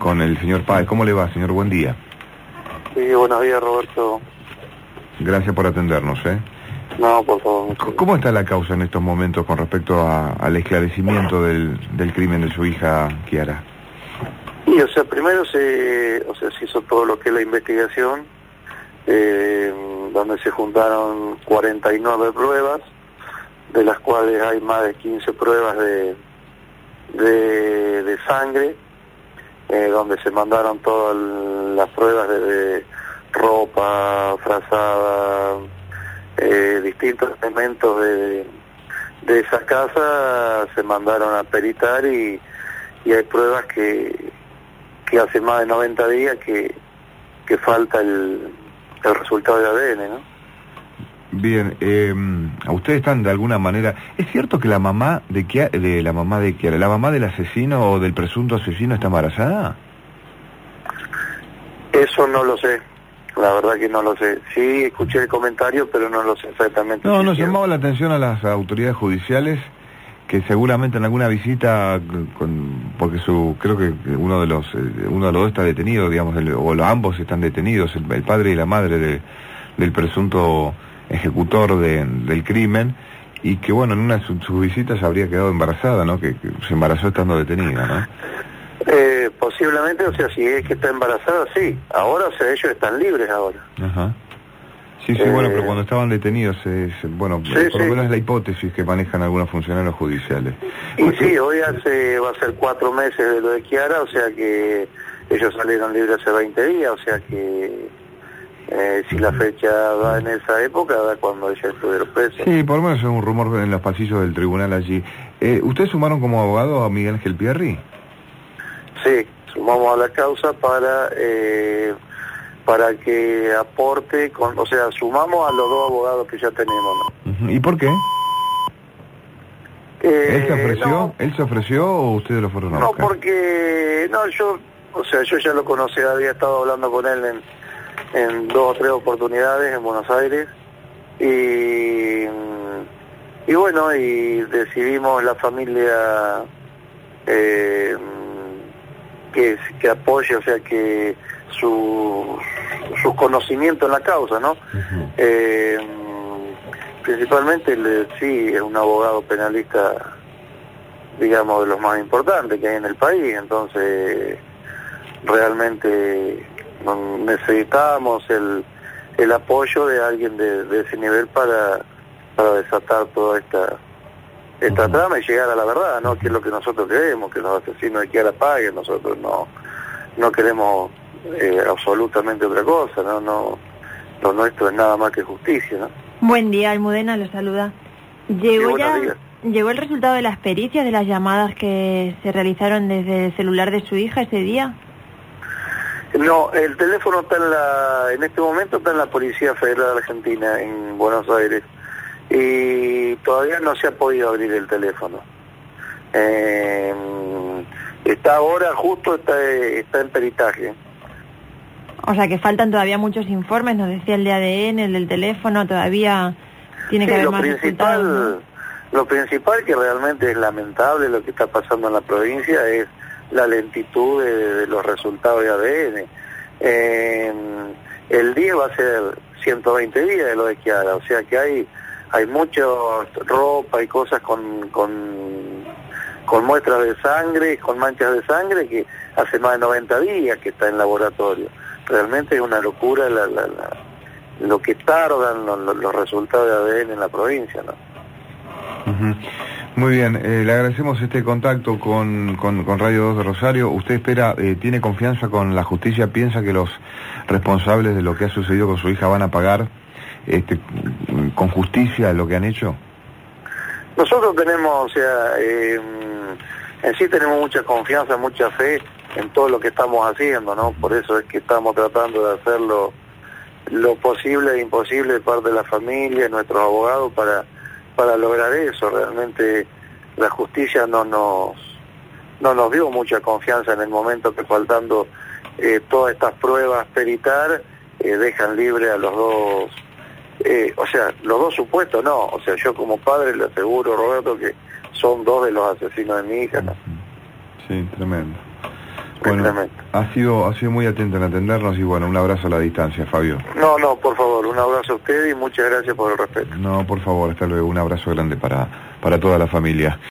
con el señor Páez. ¿Cómo le va, señor? Buen día. Sí, buenos días, Roberto. Gracias por atendernos, No, por favor. ¿Cómo está la causa en estos momentos con respecto al esclarecimiento del crimen de su hija Kiara? Y, primero se hizo todo lo que es la investigación, donde se juntaron 49 pruebas, de las cuales hay más de 15 pruebas de sangre, donde se mandaron todas las pruebas de ropa, frazada, distintos elementos de esa casa se mandaron a peritar y hay pruebas que hace más de 90 días que falta el resultado de ADN, ¿no? Bien, ustedes están de alguna manera... ¿Es cierto que la mamá de Kiara, la mamá del asesino o del presunto asesino está embarazada? Eso no lo sé, la verdad que no lo sé. Sí, escuché el comentario, pero no lo sé exactamente. No, nos llamaba la atención a las autoridades judiciales que seguramente en alguna visita, porque creo que uno de los dos está detenido, digamos, ambos están detenidos, el padre y la madre del presunto ejecutor del crimen, y que bueno, en una de sus visitas habría quedado embarazada, ¿no? Que se embarazó estando detenida, ¿no? Posiblemente, si es que está embarazada, sí. Ahora, ellos están libres ahora. Ajá. Sí, bueno, pero cuando estaban detenidos, por lo menos es la hipótesis que manejan algunos funcionarios judiciales. Y sí, hoy va a ser 4 meses de lo de Kiara, o sea que ellos salieron libres hace 20 días, o sea que si la fecha da en esa época, da cuando ella estuviera presa. Sí, por lo menos es un rumor en los pasillos del tribunal allí. ¿Ustedes sumaron como abogado a Miguel Ángel Pierri? Sí, sumamos a la causa para que aporte, sumamos a los 2 abogados que ya tenemos, ¿no? ¿Y por qué? ¿Él se ofreció? No. ¿Él se ofreció o ustedes lo fueron a buscar? No, porque yo ya lo conocía, había estado hablando con él en 2 o 3 oportunidades en Buenos Aires y bueno, y decidimos la familia que apoye, que sus conocimientos en la causa, ¿no? Principalmente sí es un abogado penalista, digamos, de los más importantes que hay en el país, entonces realmente necesitamos el apoyo de alguien de ese nivel para desatar toda esta trama y llegar a la verdad, ¿no? Que es lo que nosotros queremos, que los asesinos de Kiara paguen. Nosotros no queremos absolutamente otra cosa, ¿no? Lo nuestro es nada más que justicia, ¿no? Buen día, Almudena, lo saluda. ¿Llegó el resultado de las pericias de las llamadas que se realizaron desde el celular de su hija ese día? No, el teléfono en este momento está en la Policía Federal Argentina, en Buenos Aires, y todavía no se ha podido abrir el teléfono. Está ahora, justo está en peritaje. O sea que faltan todavía muchos informes, nos decía el de ADN, el del teléfono, todavía tiene que haber más resultados, ¿no? Lo principal, que realmente es lamentable lo que está pasando en la provincia, es la lentitud de los resultados de ADN. El día va a ser 120 días de lo de Kiara, o sea que hay mucha ropa y cosas con muestras de sangre, con manchas de sangre, que hace más de 90 días que está en laboratorio. Realmente es una locura lo que tardan los resultados de ADN en la provincia, ¿no? Muy bien, le agradecemos este contacto con Radio 2 de Rosario. ¿Usted tiene confianza con la justicia? ¿Piensa que los responsables de lo que ha sucedido con su hija van a pagar con justicia lo que han hecho? Nosotros tenemos, en sí tenemos mucha confianza, mucha fe en todo lo que estamos haciendo, ¿no? Por eso es que estamos tratando de hacer lo posible e imposible de parte de la familia y nuestros abogados para lograr eso. Realmente la justicia no nos dio mucha confianza en el momento que, faltando todas estas pruebas peritar, dejan libre a los dos, los dos supuestos, no, yo como padre le aseguro, Roberto, que son 2 de los asesinos de mi hija, ¿no? Sí, tremendo. Bueno, ha sido muy atento en atendernos y bueno, un abrazo a la distancia, Fabio. No, por favor, un abrazo a usted y muchas gracias por el respeto. No, por favor, hasta luego, un abrazo grande para toda la familia.